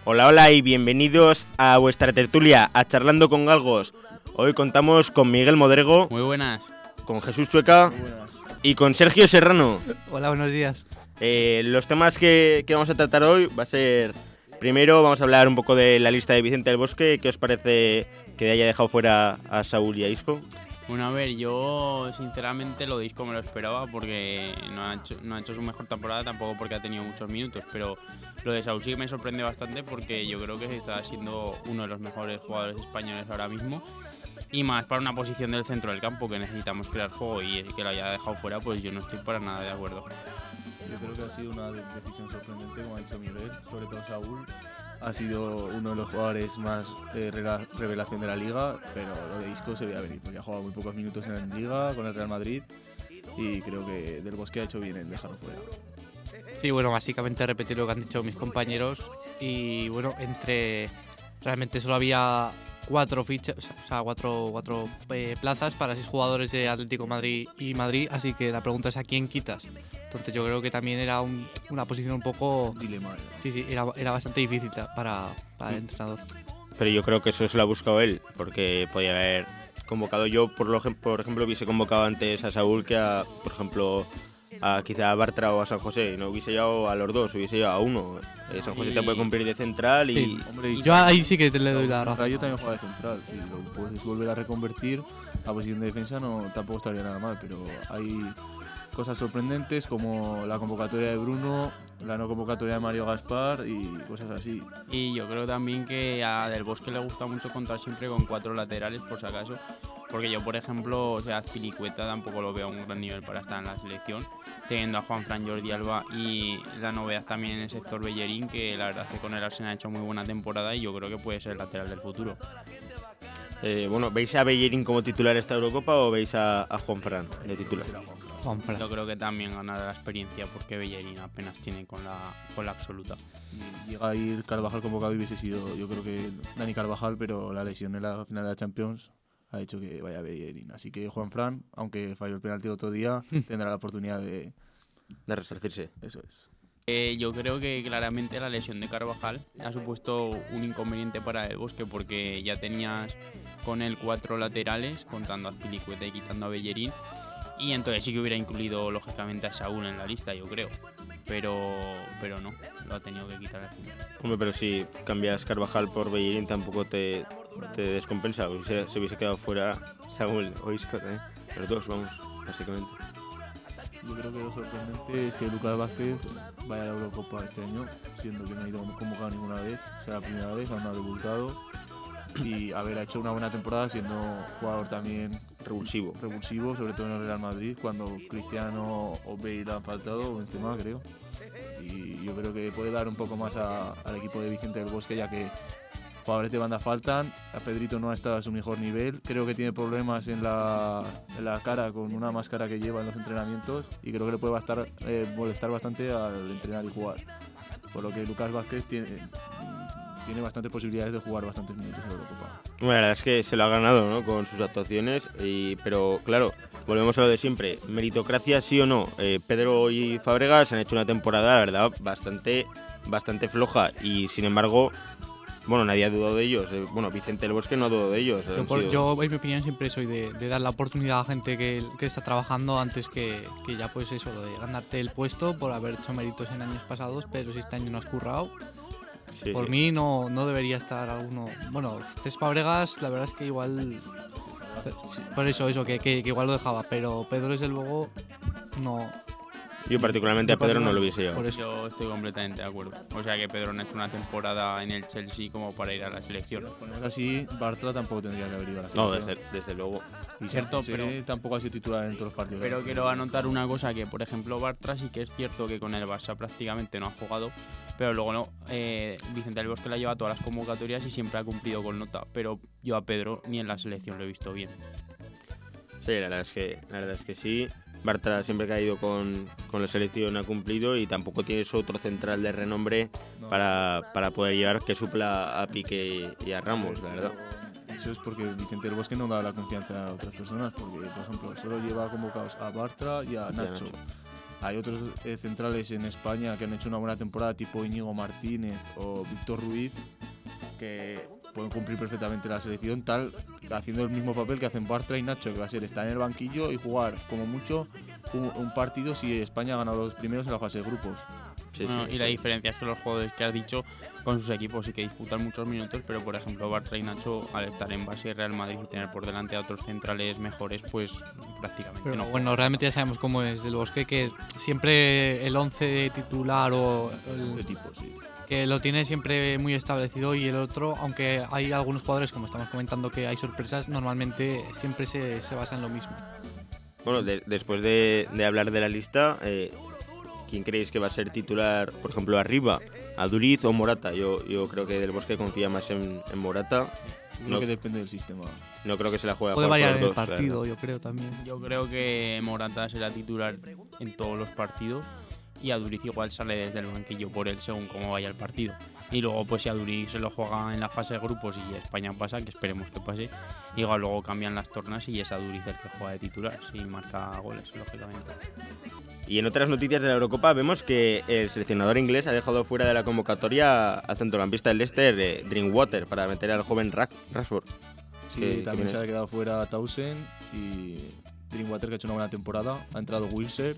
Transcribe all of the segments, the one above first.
Hola, hola y bienvenidos a vuestra tertulia, a Charlando con Galgos. Hoy contamos con Miguel Modrego. Muy buenas. Con Jesús Chueca. Muy buenas. Y con Sergio Serrano. Hola, buenos días. Los temas que vamos a tratar hoy va a ser... Primero vamos a hablar un poco de la lista de Vicente del Bosque. ¿Qué os parece que haya dejado fuera a Saúl y a Isco? Bueno, a ver, yo sinceramente lo de Isco me lo esperaba porque no ha hecho su mejor temporada, tampoco porque ha tenido muchos minutos, pero lo de Saúl sí que me sorprende bastante porque yo creo que está siendo uno de los mejores jugadores españoles ahora mismo y más para una posición del centro del campo que necesitamos crear juego y que lo haya dejado fuera, pues yo no estoy para nada de acuerdo. Yo creo que ha sido una decisión sorprendente, como ha dicho Miguel, sobre todo Saúl. Ha sido uno de los jugadores más revelación de la liga, pero lo de Isco se veía venir, porque ha jugado muy pocos minutos en la liga con el Real Madrid y creo que Del Bosque ha hecho bien en dejarlo fuera. Sí, bueno, básicamente repetir lo que han dicho mis compañeros y bueno, realmente solo había 4 fichas, o sea, cuatro plazas para 6 jugadores de Atlético Madrid y Madrid, así que la pregunta es ¿a quién quitas? Entonces yo creo que también era una posición un poco... Dilema. Sí, era bastante difícil para el entrenador. Pero yo creo que eso se lo ha buscado él, porque podía haber convocado yo, por ejemplo, hubiese convocado antes a Saúl que a, por ejemplo, a quizá a Bartra o a San José. No hubiese llevado a los dos, hubiese llevado a uno. San José te puede cumplir de central y... Sí. Hombre, y Yo ahí sí que le doy la razón. Rayo también juega de central, si lo puedes volver a reconvertir a posición de defensa tampoco estaría nada mal, pero hay cosas sorprendentes como la convocatoria de Bruno, la no convocatoria de Mario Gaspar y cosas así. Y yo creo también que a Del Bosque le gusta mucho contar siempre con 4 laterales, por si acaso. Porque yo, por ejemplo, o sea, Azpilicueta tampoco lo veo a un gran nivel para estar en la selección. Teniendo a Juanfran, Jordi Alba y la novedad también en el sector Bellerín, que la verdad es que con el Arsenal ha hecho muy buena temporada y yo creo que puede ser el lateral del futuro. Bueno, ¿veis a Bellerín como titular esta Eurocopa o veis a Juanfran de titular? Juanfran. Yo creo que también ganará la experiencia porque Bellerín apenas tiene con la absoluta. Y llega a ir Carvajal convocado y hubiese sido, yo creo que Dani Carvajal, pero la lesión en la final de la Champions ha hecho que vaya Bellerín. Así que Juanfran, aunque falló el penalti el otro día, tendrá la oportunidad de resarcirse. Eso es. Yo creo que claramente la lesión de Carvajal ha supuesto un inconveniente para el Bosque porque ya tenías con él 4 laterales, contando a Azpilicueta y quitando a Bellerín, y entonces sí que hubiera incluido lógicamente a Saúl en la lista, yo creo, pero no, lo ha tenido que quitar al final. Hombre, pero si cambias Carvajal por Bellerín tampoco te descompensa, se hubiese quedado fuera Saúl o Isco, los dos, vamos, básicamente. Yo creo que lo sorprendente es que Lucas Vázquez vaya a la Eurocopa este año, siendo que no ha ido convocado ninguna vez, sea la primera vez, aún no ha debutado, y haber hecho una buena temporada siendo jugador también revulsivo, sobre todo en el Real Madrid, cuando Cristiano o Bale han faltado, o Benzema creo, y yo creo que puede dar un poco más al equipo de Vicente del Bosque, ya que jugadores de banda faltan, a Pedrito no ha estado a su mejor nivel, creo que tiene problemas en la cara con una máscara que lleva en los entrenamientos y creo que le puede molestar bastante al entrenar y jugar, por lo que Lucas Vázquez tiene bastantes posibilidades de jugar bastantes minutos en Eurocopa. Bueno, la verdad es que se lo ha ganado, ¿no?, con sus actuaciones, pero claro, volvemos a lo de siempre, meritocracia sí o no. Pedro y Fábregas han hecho una temporada, la verdad, bastante floja y sin embargo... Bueno, nadie ha dudado de ellos. Bueno, Vicente del Bosque no ha dudado de ellos. Yo, en mi opinión, siempre soy de dar la oportunidad a gente que está trabajando antes que ya pues eso, lo de ganarte el puesto por haber hecho méritos en años pasados, pero si este año no has currado, por mí no debería estar alguno. Bueno, Cés Fábregas, la verdad es que igual... Por eso, que igual lo dejaba, pero Pedro desde luego no... Yo particularmente a Pedro no lo hubiese llevado. Por eso yo estoy completamente de acuerdo. O sea que Pedro no ha hecho una temporada en el Chelsea como para ir a la selección. Poner así, Bartra tampoco tendría que haber ido a la selección. No, desde luego. Y cierto, pero tampoco ha sido titular en todos los partidos. Pero quiero anotar una cosa, que por ejemplo Bartra sí que es cierto que con el Barça prácticamente no ha jugado, pero luego no, Vicente del Bosque la lleva a todas las convocatorias y siempre ha cumplido con nota, pero yo a Pedro ni en la selección lo he visto bien. Sí, la verdad es que sí. Bartra siempre que ha ido con la selección ha cumplido y tampoco tienes otro central de renombre para poder llevar que supla a Piqué y a Ramos, la verdad. Eso es porque Vicente del Bosque no da la confianza a otras personas, porque por ejemplo solo lleva convocados a Bartra y a Nacho. hay otros centrales en España que han hecho una buena temporada, tipo Íñigo Martínez o Víctor Ruiz, que pueden cumplir perfectamente la selección, haciendo el mismo papel que hacen Bartra y Nacho, que va a ser estar en el banquillo y jugar como mucho un partido si España ha ganado los primeros en la fase de grupos. Sí, La diferencia es que los jugadores que has dicho con sus equipos sí que disputan muchos minutos, pero por ejemplo Bartra y Nacho, al estar en base Real Madrid y tener por delante a otros centrales mejores, pues prácticamente pero no. bueno, realmente ya sabemos cómo es Del Bosque, que siempre el 11 titular o De tipo, sí. que lo tiene siempre muy establecido, y el otro, aunque hay algunos jugadores, como estamos comentando, que hay sorpresas, normalmente siempre se basa en lo mismo. Bueno, después de hablar de la lista, ¿quién creéis que va a ser titular, por ejemplo, arriba? ¿Aduriz o Morata? Yo creo que Del Bosque confía más en Morata. Creo que depende del sistema. No creo que se la juegue a Puede jugar variar por en el dos, partido, claro. yo creo también. Yo creo que Morata será titular en todos los partidos y Aduriz igual sale desde el banquillo por él según cómo vaya el partido. Y luego pues si Aduriz se lo juega en la fase de grupos y España pasa, que esperemos que pase, igual luego cambian las tornas y es Aduriz el que juega de titular, si marca goles, lógicamente. Y en otras noticias de la Eurocopa vemos que el seleccionador inglés ha dejado fuera de la convocatoria al centrocampista del Leicester, Drinkwater, para meter al joven Rashford. Sí, también se ha quedado fuera Townsend y Drinkwater, que ha hecho una buena temporada. Ha entrado Wilshere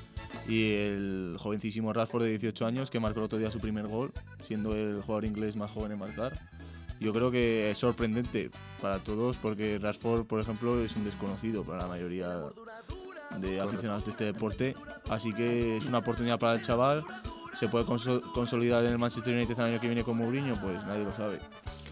y el jovencísimo Rashford de 18 años, que marcó el otro día su primer gol, siendo el jugador inglés más joven en marcar. Yo creo que es sorprendente para todos, porque Rashford, por ejemplo, es un desconocido para la mayoría de aficionados de este deporte, así que es una oportunidad para el chaval. ¿Se puede consolidar en el Manchester United el año que viene con Mourinho? Pues nadie lo sabe.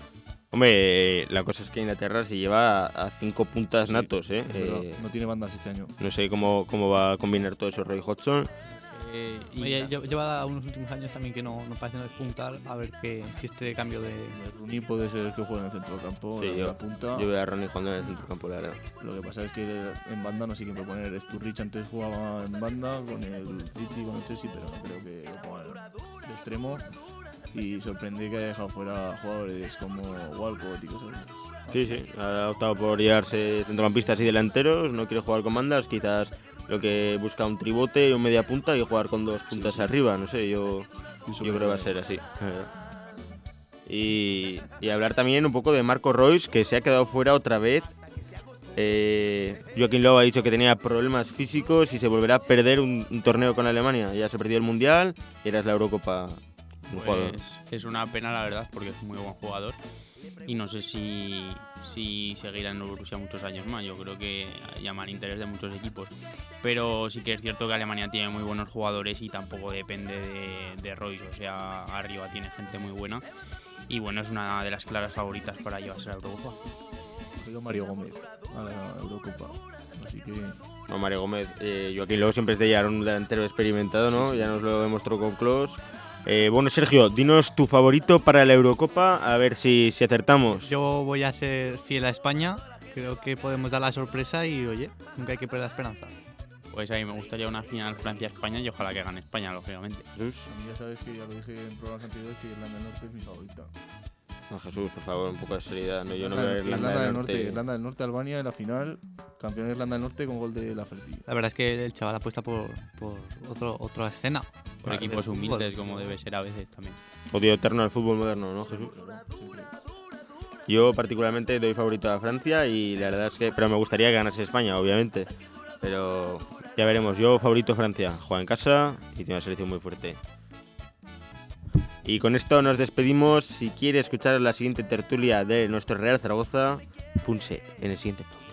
Hombre, la cosa es que Inglaterra se lleva a 5 puntas natos, Pero no tiene bandas este año. No sé cómo va a combinar todo eso Roy Hodgson. Oye, lleva unos últimos años también que no parece no despuntar, a ver si este cambio de... Rooney puede ser el que juegue en el centro del campo, Sí, en la punta. Yo veo a Ronnie jugando en el centro campo, la verdad. Lo que pasa es que en banda no sé quién proponer. Sturridge antes jugaba en banda con el City, con el Chelsea, pero no creo que lo ponga de extremo. Y sorprende que haya dejado fuera jugadores como Walcott y cosas así. Sí, ha optado por llevarse centrocampistas y delanteros, no quiere jugar con bandas, quizás lo que busca un tribote, un media punta y jugar con 2 puntas arriba, no sé, yo creo que va a ser así. Y hablar también un poco de Marco Reus, que se ha quedado fuera otra vez. Joaquín Löw ha dicho que tenía problemas físicos y se volverá a perder un torneo con Alemania. Ya se perdió el Mundial y ahora es la Eurocopa. Pues es una pena, la verdad, porque es un muy buen jugador y no sé si seguirá en el Borussia muchos años más. Yo creo que llaman interés de muchos equipos, pero sí que es cierto que Alemania tiene muy buenos jugadores y tampoco depende de Reus, o sea, arriba tiene gente muy buena y bueno, es una de las claras favoritas para llevarse a la Eurocopa. Pero Mario Gómez a la Eurocopa, así que... No, Mario Gómez, Joaquín Löw siempre es de llevar un delantero experimentado, ¿no? Ya nos lo demostró con Klose. Bueno, Sergio, dinos tu favorito para la Eurocopa, a ver si acertamos. Yo voy a ser fiel a España, creo que podemos dar la sorpresa y, oye, nunca hay que perder la esperanza. Pues a mí me gustaría una final Francia-España y ojalá que gane España, lógicamente. A mí ya sabes que ya lo dije en programas anteriores que Irlanda del Norte es mi favorita. No, Jesús, por favor, un poco de seriedad. No, yo no veo Irlanda del Norte. Irlanda del Norte, Albania en la final, campeón de Irlanda del Norte con gol de Lafferty. La verdad es que el chaval apuesta por otra escena. Por equipos humildes, como debe ser a veces también. Odio eterno al fútbol moderno, ¿no, Jesús? Yo particularmente doy favorito a Francia y la verdad es que... Pero me gustaría que ganase España, obviamente. Pero ya veremos. Yo favorito Francia. Juega en casa y tiene una selección muy fuerte. Y con esto nos despedimos. Si quiere escuchar la siguiente tertulia de nuestro Real Zaragoza, punse en el siguiente podcast.